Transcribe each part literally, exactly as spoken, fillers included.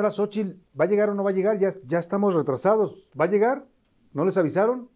señora Xóchitl, ¿va a llegar o no va a llegar? Ya, ya estamos retrasados. ¿Va a llegar? ¿No les avisaron?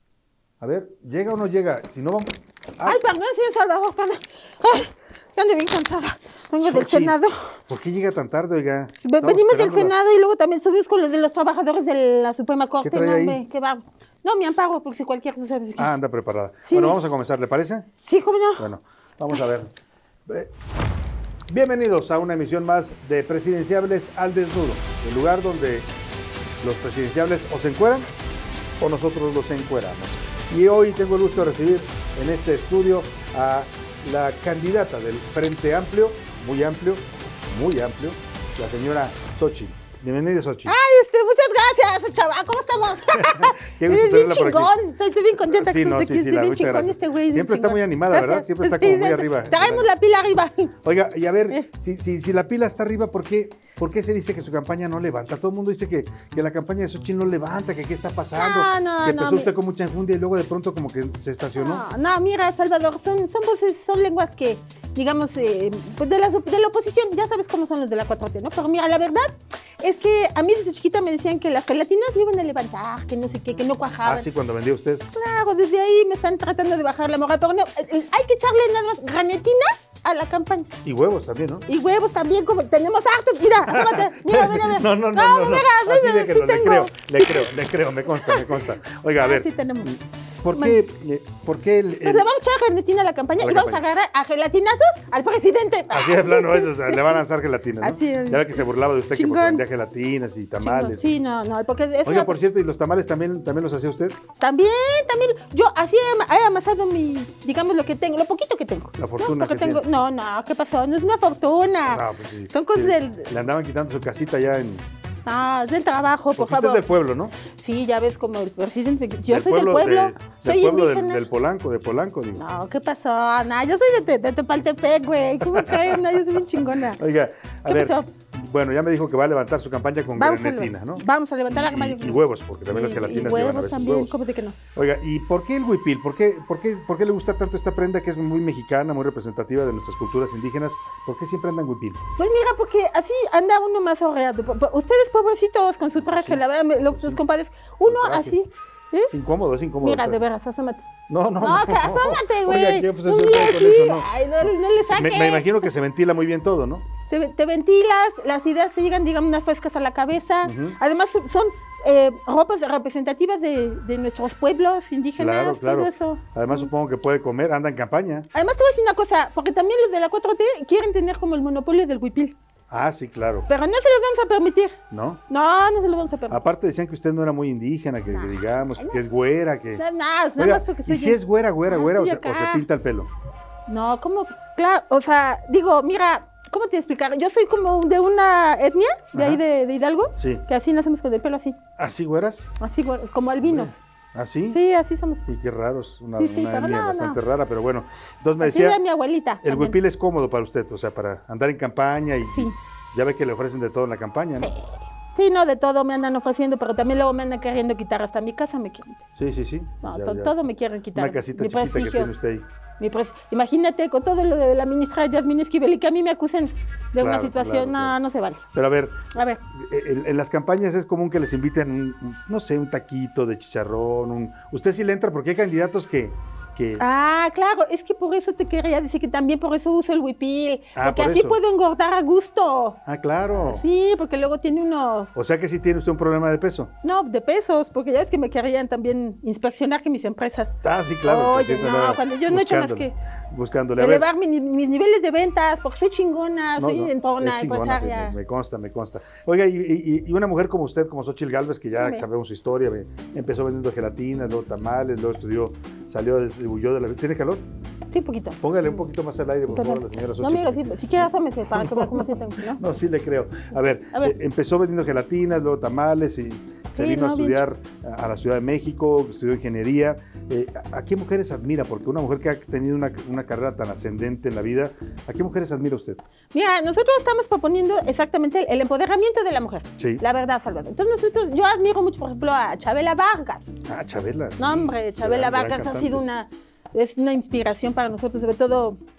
A ver, ¿llega o no llega? Si no vamos... Ay, Ay perdón, señor Salvador, perdón. Ay, ya ando bien cansada. Vengo Xóchitl, del Senado. ¿Por qué llega tan tarde, oiga? Venimos del Senado y luego también subimos con los de los trabajadores de la Suprema Corte. ¿Qué trae no, ahí? Hombre, ¿qué va? No, mi amparo, porque si cualquier cosa... Es que... Ah, anda preparada. Sí, bueno, no. vamos a comenzar, ¿le parece? Sí, ¿cómo no? Bueno, vamos a ver. Eh, bienvenidos a una emisión más de Presidenciables al Desnudo, el lugar donde los presidenciables o se encueran o nosotros los encueramos. Y hoy tengo el gusto de recibir en este estudio a la candidata del Frente Amplio, muy amplio, muy amplio, la señora Xóchitl. Bienvenida, Xóchitl. Ay, este, muchas gracias, chaval. ¿Cómo estamos? Qué gusto Eres bien tenerla por aquí. chingón. Estoy bien contenta Sí, que no, estés sí, aquí. sí, Estoy la, bien muchas chingón gracias. este güey. Siempre está chingón. muy animada, Gracias. ¿verdad? Siempre está Sí, como muy sí, arriba. Traemos la pila arriba. Oiga, y a ver, Eh. si, si, si la pila está arriba, ¿por qué, ¿por qué se dice que su campaña no levanta? Todo el mundo dice que, que la campaña de Xóchitl no levanta, que qué está pasando, No, no, que no, empezó mi- usted con mucha enjundia y luego de pronto como que se estacionó. No, no, mira, Salvador, son, son voces, son lenguas que, digamos, eh, pues de, la, de la oposición, ya sabes cómo son los de la cuatro T, ¿no? Pero mira, la verdad es que a mí desde chiquita me decían que las gelatinas no iban a levantar, que no sé qué, que no cuajaban. Ah, sí, cuando vendía usted. Claro, desde ahí me están tratando de bajar la moral, pero no, eh, eh, hay que echarle nada más granetina a la campaña. Y huevos también, ¿no? Y huevos también, como tenemos hartos, mira, asómate, mira, mira, mira. No, no, no, no, no. mira, Así mira, déjelo, sí le tengo. creo, le creo, le creo, me consta, me consta. Oiga, a Ah, ver, sí tenemos. ¿por qué, eh, por qué el, Pues el- le vamos a echar granetina a la campaña A la y vamos a campaña. agarrar a gelatinazos al presidente. así de plano eso, o sea, le van a lanzar gelatinas, ¿no? Así es. Ya ve que se burlaba de usted que porque Chingón. vendía gelatinas y Chingón. tamales. Sí, no, no, porque eso Oiga, por cierto, ¿y los tamales también, también los hacía usted? también, también, yo así he, ama- he amasado mi, digamos, lo que tengo, lo poquito que tengo. La fortuna ¿no? Porque que tengo, tiene. no, no, ¿qué pasó? No es una fortuna. No, pues sí. Son cosas Sí, del, Le andaban quitando su casita ya en... no, del trabajo, por Porque usted es favor. del pueblo, ¿no? Sí, ya ves como el presidente, yo Del soy del pueblo, de- del soy pueblo del, indígena. del Polanco, de Polanco, digo. No, ¿qué pasó? No, yo soy de, Te- de Tepaltepec, güey. ¿Cómo crees? No, yo soy bien chingona. Oiga, a ¿Qué ver, pasó? bueno, ya me dijo que va a levantar su campaña con Vamos a, granetina, lev- ¿no? vamos a levantar la Y- campaña. y, y huevos, porque también las Y- gelatinas y llevan a huevos veces también, huevos. ¿cómo de que no? Oiga, ¿y por qué el huipil? ¿Por qué, por, qué, ¿Por qué le gusta tanto esta prenda que es muy mexicana, muy representativa de nuestras culturas indígenas? ¿Por qué siempre andan huipil? Pues mira, porque así anda uno más ahorreado. Po- po- Ustedes, pobrecitos, con su traje, Sí. la verdad, me- los, Sí. los compadres, uno Su traje. así. ¿eh? Es incómodo, es incómodo. Mira, de veras, asómate. No, no, No, que asómate, güey. Oiga, ¿qué pues No, eso mira con aquí. eso, no? Ay, no, no le Me, saques. me imagino que se ventila muy bien todo, ¿no? Se ve- te ventilas, las ideas te llegan, digamos, unas frescas a la cabeza. Ujú. Además, son- son eh, ropas representativas de, de nuestros pueblos indígenas, Claro, claro. todo eso. Además supongo que puede comer, anda en campaña. Además, te voy a decir una cosa, porque también los de la cuatro T quieren tener como el monopolio del huipil. Ah, sí, claro. Pero no se los vamos a permitir. ¿No? No, no se los vamos a permitir. Aparte decían que usted no era muy indígena, que, que digamos, que es güera, que... No, no, nada Oiga, más porque soy ¿y si de- es güera, güera, Ah, güera o soy se, acá. o se pinta el pelo? No, ¿cómo? Claro, o sea, digo, mira, ¿cómo te explicar? Yo soy como de una etnia, de Ajá. ahí de, de Hidalgo, Sí. que así nacemos con el pelo así, ¿Así güeras? así, güey, como albinos. ¿Así? Sí, así somos. Sí, qué raros, una, Sí, sí, una pero etnia no, bastante no. rara, pero bueno. Entonces me Así decía, de mi abuelita. el también. huipil es cómodo para usted, o sea, para andar en campaña y, Sí. y ya ve que le ofrecen de todo en la campaña, ¿no? Sí, no, de todo me andan ofreciendo, pero también luego me andan queriendo quitar hasta mi casa, me quieren. Sí, sí, sí. No, Ya, to- ya. todo me quieren quitar. Una casita Mi chiquita que prestigio, tiene usted ahí. mi pres- Imagínate con todo lo de la ministra Yasmín Esquivel y que a mí me acusen de una Claro, situación, claro, no, claro. no se vale. Pero a ver, A ver, en, en las campañas es común que les inviten, un- un- no sé, un taquito de chicharrón, un... Usted sí le entra porque hay candidatos que... que... ah, claro, es que por eso te quería decir que también por eso uso el huipil, Ah, porque por así eso. puedo engordar a gusto. Ah, claro. Sí, porque luego tiene unos, O sea que sí tiene usted un problema de peso. no, de pesos, porque ya ves que me querían también inspeccionar que mis empresas. Ah, sí, claro. Oye, el presidente no, andaba cuando yo no he hecho más buscándole, que Buscándole. A ver, elevar mi- mis niveles de ventas, porque soy chingona, no, soy no, intentona, es chingona, sí, empresaria. me, me consta, me consta. Oiga, y, y- y una mujer como usted, como Xóchitl Gálvez, que ya Dime. sabemos su historia, ve, empezó vendiendo gelatinas, luego tamales, luego estudió, salió, huyó de la... ¿Tiene calor? Sí, poquito. Póngale un poquito más al aire, por favor, a la Perdón. señora No, Xóchitl. mira, si, si quieres, asómese para que vea cómo sienten, ¿no? No, sí le creo. A ver, A ver. eh, empezó vendiendo gelatinas, luego tamales y se Sí, vino a no, bien estudiar a, a la Ciudad de México, estudió ingeniería. Eh, ¿a, a qué mujeres admira? Porque una mujer que ha tenido una, una carrera tan ascendente en la vida, ¿a qué mujeres admira usted? Mira, nosotros estamos proponiendo exactamente el, el empoderamiento de la mujer. Sí. La verdad, Salvador. Entonces nosotros, yo admiro mucho, por ejemplo, a Chabela Vargas. Ah, Chabela. sí. No, hombre, Chabela Gran- gran Vargas ha cantante. sido una, es una inspiración para nosotros, sobre todo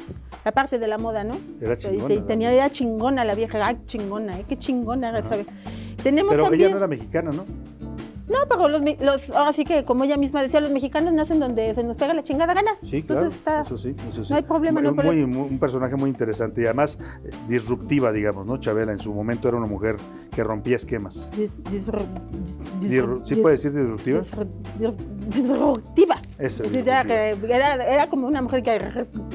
la parte de la moda, ¿no? Era chingona. Y tenía, era chingona la vieja, ay, chingona, ¿eh? Qué chingona era esa vieja. Tenemos Pero también... ella no era mexicana, ¿no? No, pero los, los, ahora sí que, como ella misma decía, los mexicanos nacen donde se nos pega la chingada gana. Sí, claro, Entonces está, eso sí, eso sí. No hay problema, muy, no hay problema. Muy, muy, un personaje muy interesante y además eh, disruptiva, digamos, ¿no? Chabela en su momento era una mujer que rompía esquemas. Dis, disru, dis, dis, Dirru ¿Sí dis, puede decir disruptiva? Disru, dis, disruptiva. Eso, disruptiva. Era, era, era como una mujer que...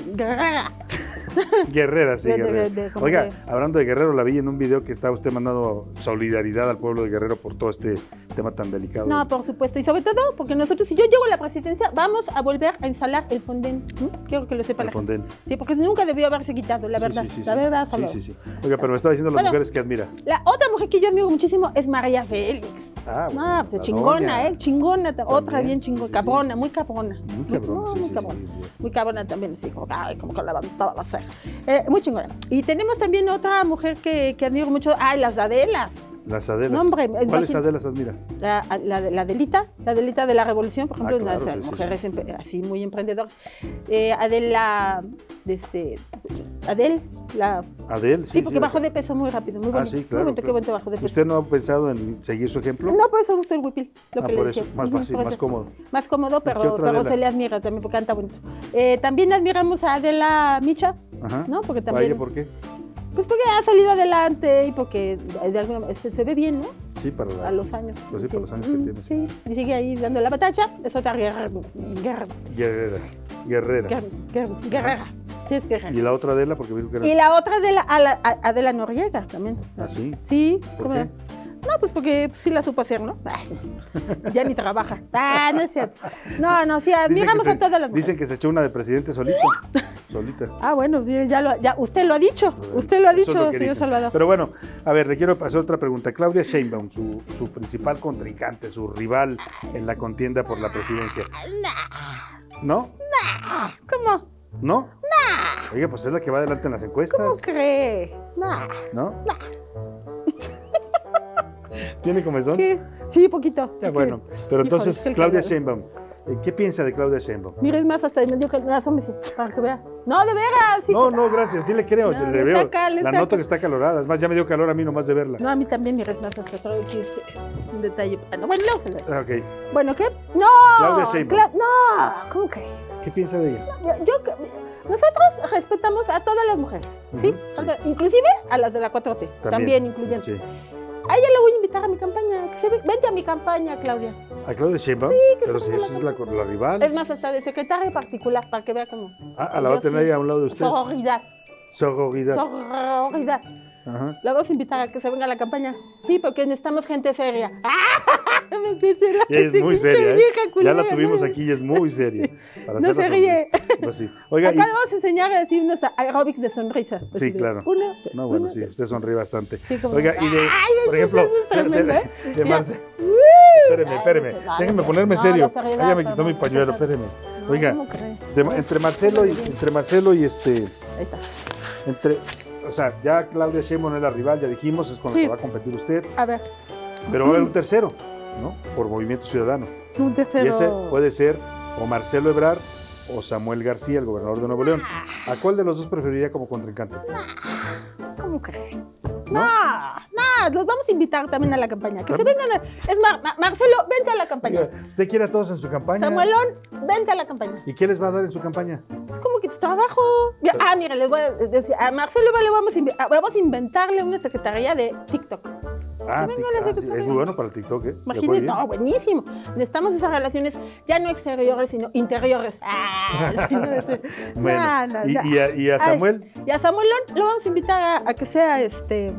Guerrera, sí, de, Guerrera. De, de, Oiga, de... hablando de Guerrero, la vi en un video que estaba usted mandando solidaridad al pueblo de Guerrero por todo este tema tan delicado. No, por supuesto, y sobre todo porque nosotros, si yo llego a la presidencia, vamos a volver a instalar el Fonden. ¿Mm? Quiero que lo sepa el la Fonden. gente. Sí, porque nunca debió haberse quitado, la verdad. Sí, sí, sí, la sí. verdad, sí, sí, sí. Oiga, pero me estaba diciendo las bueno, mujeres que admira. La otra mujer que yo admiro muchísimo es María Félix. Ah, bueno, ah, pues chingona, ¿eh? Chingona, también, otra bien chingona, cabrona, sí. muy cabrona. Muy cabrona, muy, sí, muy sí, cabrona. Sí, sí. Muy cabrona también, así como, ay, como que levantaba la ceja. Eh, muy chingona. Y tenemos también otra mujer que, que admiro mucho, ay, las Adelas. Las Adelas. No, hombre, ¿cuáles Adelas admira? La, la, la Adelita, la Adelita de la Revolución, por ejemplo, ah, claro, unas sí, mujeres sí, sí. así muy emprendedoras. Eh, Adela, este, Adel, la... Adel, sí. Sí, porque sí, bajó de peso muy rápido, muy bonito. Ah, sí, claro. Muy bonito, qué bonito bajó de peso. ¿Usted no ha pensado en seguir su ejemplo? No, por eso gusta el huipil, lo ah, que por le eso, decía. más fácil, por más eso. cómodo. Más cómodo, pero, pero se le admira también porque canta bonito. Eh, también admiramos a Adela Micha, Ajá. ¿no? Porque también... Vaya, ¿por qué? Pues porque ha salido adelante y porque de alguna, se, se ve bien, ¿no? Sí, para la, a los años. Pues sí, sí, para los años que mm, tiene. Sí, y sigue ahí dando la batalla. Es otra guerra. Guerra. Guerrera. Guerrera. Guerra. Guerra. guerrera. Sí, es guerrera. ¿Y la otra Adela? Porque dijo que era... Y la otra Adela, Adela Noriega también. ¿Ah, sí? Sí. ¿Por qué? No, pues porque sí la supo hacer, ¿no? Ah, sí. Ya ni trabaja. Ah, no es cierto. No, no, sí, admiramos se, a todas las mujeres. Dicen que se echó una de presidente solito. Solita. Ah, bueno, ya, lo, ya usted lo ha dicho. Usted lo ha dicho, lo señor dicen. Salvador. Pero bueno, a ver, le quiero hacer otra pregunta. Claudia Sheinbaum, su, su principal contrincante, su rival en la contienda por la presidencia. ¿No? No. ¿Cómo? ¿No? No. Oiga, pues es la que va adelante en las encuestas. ¿Cómo cree? No. ¿No? No. ¿Tiene comezón? ¿Qué? Sí, poquito. Ya, bueno. Pero entonces, Híjole, Claudia Sheinbaum, ¿qué piensa de Claudia Sheinbaum? Mira, es más, hasta me dio que me asómese, para que vea. No, de veras. Sí, no, que... no, gracias, sí le creo, no, le le veo. saca, le la saca. noto que está calorada, es más, ya me dio calor a mí nomás de verla. No, a mí también, mira, es más, hasta traigo aquí este, un detalle. Bueno, luego se lo doy. Ok. Bueno, ¿qué? No. Claudia Sheinbaum. Cla no, ¿cómo crees? ¿Qué piensa de ella? No, yo, nosotros respetamos a todas las mujeres, ¿sí? Uh-huh, sí. Inclusive a las de la cuatro T, también, también incluyendo. Sí. A ella la voy a invitar a mi campaña. Que se ve. Vente a mi campaña, Claudia. ¿A Claudia Sheinbaum? Sí, que pero si esa es la, la rival. Es más, hasta de secretaria particular, para que vea cómo. Ah, a la va a tener ahí a un lado de usted. Sororidad. Sororidad. Sororidad. Ajá. La vamos a invitar a que se venga a la campaña. Sí, porque necesitamos gente seria. Y es muy seria, ¿eh? Ya la tuvimos aquí y es muy seria. Para no se ríe. Pues sí. Oiga, acá y... le vamos a enseñar a decir unos aerobics de sonrisa. Pues sí, claro. Uno, no, bueno, uno, sí, usted sonríe bastante. Sí, como... Oiga, y de, Ay, por ejemplo, es de, de, de, de Marce... Espéreme, espéreme. Déjenme ponerme serio. Ah, ya me quitó mi pañuelo, espéreme. Oiga, de, entre Marcelo y entre Marcelo y este... Ahí está. Entre... O sea, ya Claudia Sheinbaum es la rival, ya dijimos, es con la sí. que va a competir usted. A ver. Pero va a haber un tercero, ¿no? Por Movimiento Ciudadano. Un tercero. Y ese puede ser o Marcelo Ebrard o Samuel García, el gobernador de Nuevo León. ¿A cuál de los dos preferiría como contrincante? ¿Cómo crees? No, no, los vamos a invitar también a la campaña. Que se vengan. A... Es Mar Mar Marcelo, vente a la campaña. Oiga, ¿usted quiere a todos en su campaña? Samuelón, vente a la campaña. ¿Y qué les va a dar en su campaña? ¿Cómo que pues, trabajo? Pero... Ah, mira, les voy a decir, a Marcelo le vamos a, vamos a inventarle una secretaría de TikTok. Ah, tic, ah sí, es muy bueno para el TikTok, ¿eh? Imagínate, no, buenísimo. Necesitamos esas relaciones ya no exteriores, sino interiores. Ah, sí, no, bueno, no, no, ¿y, no. Y, a, ¿y a Samuel? Ay, y a Samuelón lo vamos a invitar a, a que sea este...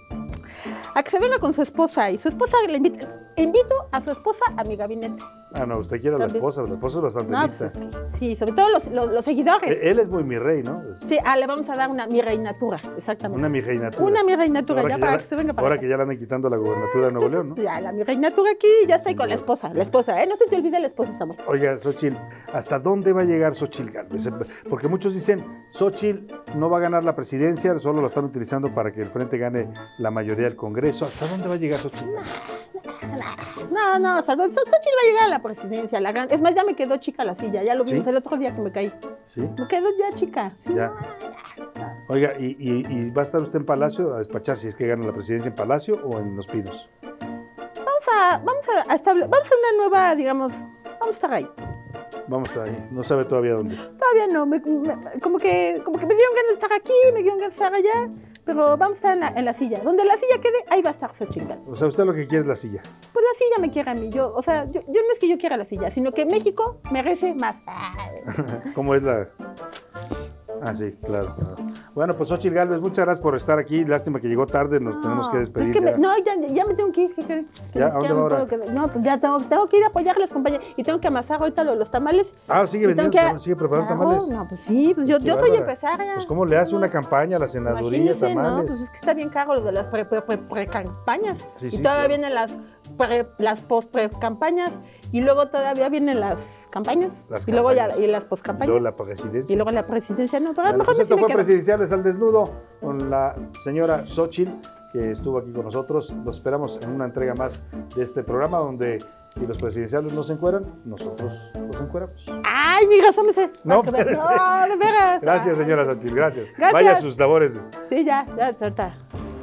a que se venga con su esposa y su esposa le invita, invito a su esposa a mi gabinete. Ah, no, usted quiere a la esposa, la esposa es bastante no, lista. Pues es que, sí, sobre todo los, los, los seguidores. Él es muy mi rey, ¿no? Sí, ah, le vamos a dar una mi reinatura, exactamente. Una mi reinatura. Una mi reinatura, ahora ya que para ya que la, se venga para Ahora acá. que ya le andan quitando la gobernatura de Nuevo sí, León, ¿no? Ya, la mi reinatura aquí, ya estoy con la esposa, la esposa, ¿eh? No se te olvide la esposa, Samuel. Oiga, Xochitl, ¿hasta dónde va a llegar Xochitl Gálvez? Porque muchos dicen, Xochitl no va a ganar la presidencia, solo lo están utilizando para que el Frente gane la mayoría del Congreso. ¿Hasta dónde va a llegar Xochitl? No, no, No, no, Salvador, Xochitl va a llegar a la presidencia. La gran... Es más, ya me quedó chica la silla, ya lo vimos ¿Sí? el otro día que me caí. ¿Sí? Me quedó ya chica. ¿Sí? Ya. Oiga, ¿y, y, ¿y va a estar usted en Palacio a despachar si es que gana la presidencia en Palacio o en Los Pinos? Vamos a, vamos a, estable... vamos a hacer una nueva, digamos, vamos a estar ahí. Vamos a estar ahí, no sabe todavía dónde. Todavía no, me, me, como, que, como que me dieron ganas de estar aquí, me dieron ganas de estar allá, pero vamos a estar en la, en la silla. Donde la silla quede, ahí va a estar Xochitl Gálvez. O sea, usted lo que quiere es la silla. Pues la silla me quiere a mí, yo, o sea, yo, yo no es que yo quiera la silla, sino que México merece más. ¿Cómo es la...? Ah, sí, claro, claro. Bueno, pues Xochitl Gálvez, muchas gracias por estar aquí. Lástima que llegó tarde, nos no, tenemos que despedir. Es que ya. Me, no, ya, ya me tengo que ir. Que, que, ¿Ya? ¿A dónde va ahora? Que, no, pues ya tengo, tengo que ir a apoyar a las compañías y tengo que amasar ahorita los, los tamales. Ah, sigue vendiendo, que, sigue preparando claro, tamales. No, pues sí, pues yo, yo soy empresaria. Pues ¿cómo le hace una campaña a la senaduría, tamales? No, pues es que está bien caro lo de las pre-campañas. Pre, pre, pre, sí, y sí, todavía claro. vienen las, pre, las post-pre-campañas. Y luego todavía vienen las campañas. Las y luego campañas. ya y las postcampañas. Y luego la presidencia. Y luego la presidencia. No, pero bueno, mejor pues esto me fue quedo. Presidenciables al Desnudo con la señora Xochitl, que estuvo aquí con nosotros. Los esperamos en una entrega más de este programa, donde si los presidenciales no se encueran, nosotros los encueramos. Ay, mi razón me sé. No, no, de veras. Gracias, señora Xochitl, gracias. Gracias. Vaya a sus labores. Sí, ya, ya, ya.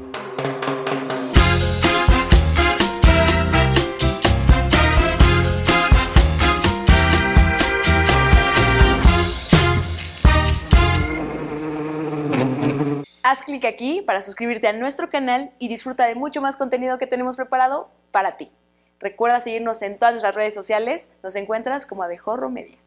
Haz clic aquí para suscribirte a nuestro canal y disfruta de mucho más contenido que tenemos preparado para ti. Recuerda seguirnos en todas nuestras redes sociales, nos encuentras como Abejorro Media.